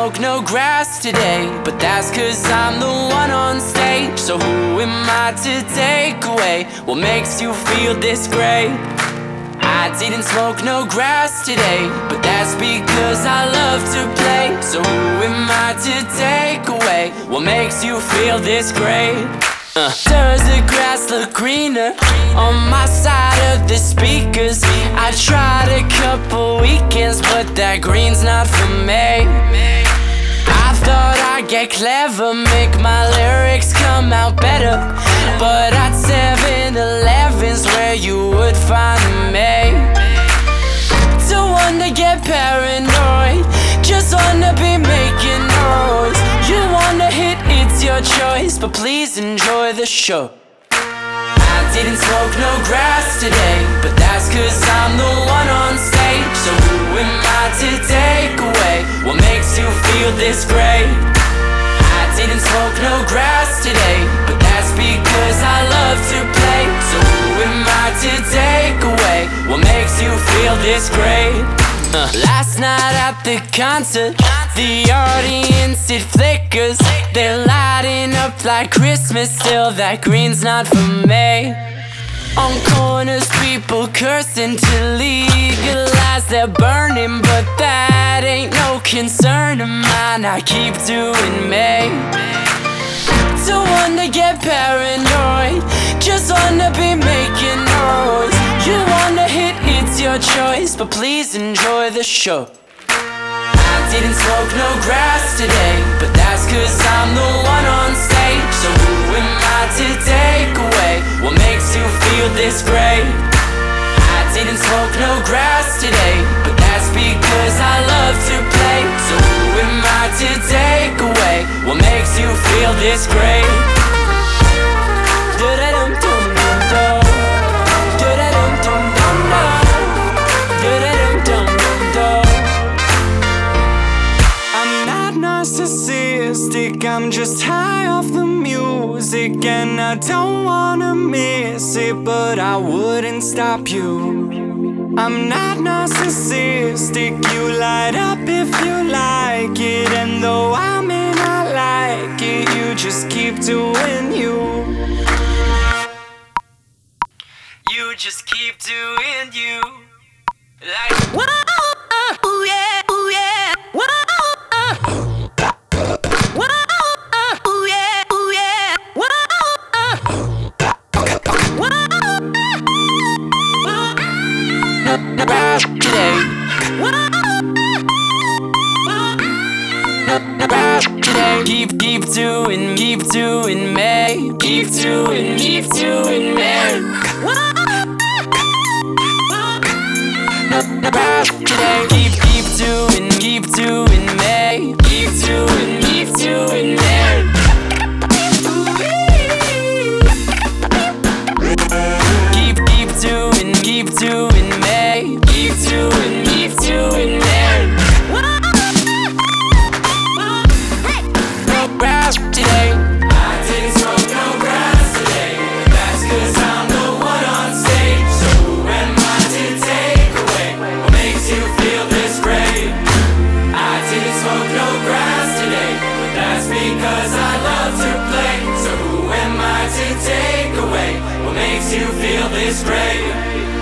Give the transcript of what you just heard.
smoke no grass today, but that's cause I'm the one on stage. So who am I to take away what makes you feel this great? I didn't smoke no grass today, but that's because I love to play. So who am I to take away what makes you feel this great? Does the grass look greener on my side of the speakers? I tried a couple weekends, but that green's not for me. I thought I'd get clever, make my lyrics come out better, but at 7-Eleven's where you would find me. Don't wanna get paranoid, just wanna be making noise. You wanna hit, it's your choice, but please enjoy the show. I didn't smoke no grass today, but that's cause I'm the one on stage. So who am I to take away what makes you feel this great? I didn't smoke no grass today, but that's because I love to play. So who am I to take away what makes you feel this great? Last night at the concert, the audience, it flickers. They're lighting up like Christmas, still that green's not for me. On corners, people cursing to legalize their burning, but that ain't no concern of mine, I keep doing me. Don't wanna get paranoid, just wanna be making noise. You wanna hit, it's your choice, but please enjoy the show. I didn't smoke no grass today, but that's cause I'm the one on stage. So who am I to take away what makes you feel this great? I didn't smoke no grass today, but that's because I love to play. So who am I to take away what makes you feel this great? Narcissistic, I'm just high off the music, and I don't wanna miss it, but I wouldn't stop you. I'm not narcissistic, you light up if you like it, and though I may not like it, you just keep doing you. You just keep doing you. Like whoa, ooh yeah, ooh yeah, whoa. Keep doing me. Keep doing me. Keep doing me. Keep doing me. Keep doing me. Keep doing me. No grass today. I didn't smoke no grass today. That's cause I'm the one on stage. So who am I to take away what makes you feel this great? I didn't smoke no grass today, but that's because I love to play. So who am I to take away what makes you feel this great?